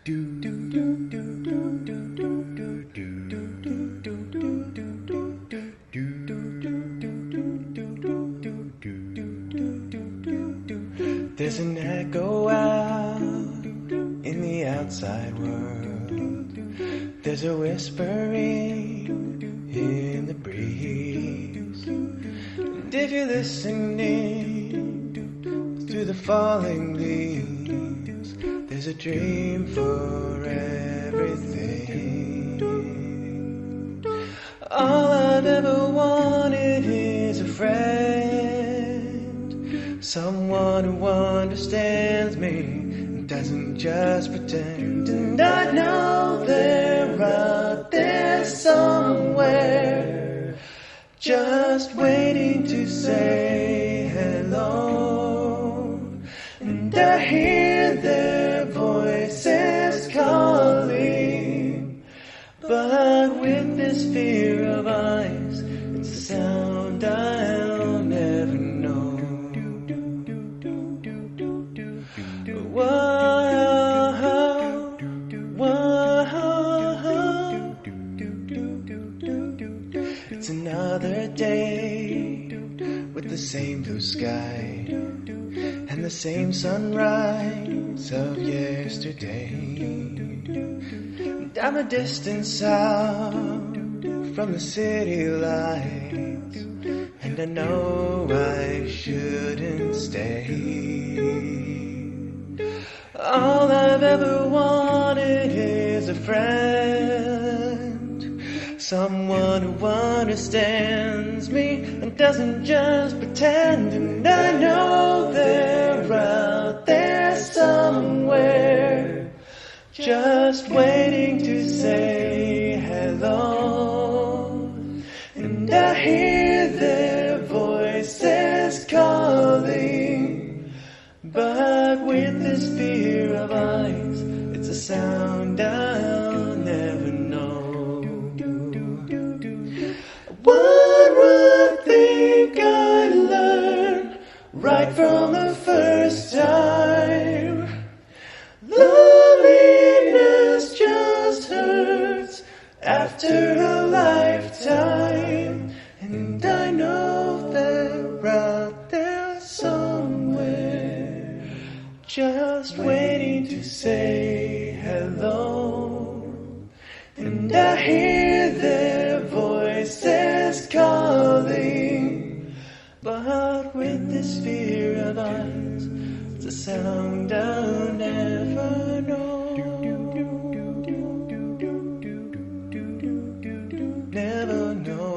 There's an echo out in the outside world. There's a whispering in the breeze. And if you're listening to the falling leaves, there's a dream for everything. All I've ever wanted is a friend, someone who understands me and doesn't just pretend. And I know they're out there somewhere, just waiting to say hello. And I hear their voices calling, but with this fear of eyes, it's a sound I'll never know. It's another day with the same blue sky and the same sunrise of yesterday. Down the distant sound from the city lights, and I know I shouldn't stay. All I've ever wanted is a friend, someone who understands me and doesn't just pretend. And I know they're out there somewhere, just waiting to say hello. And I hear their voices calling, but with this fear of eyes, it's a sound I'll never know. One would think I learned right from the first time. Loneliness just hurts after a lifetime. And I know they're out there somewhere, just waiting to say hello. And I hear their voices calling, but with this fear of eyes, it's a sound I'll never know. Never know.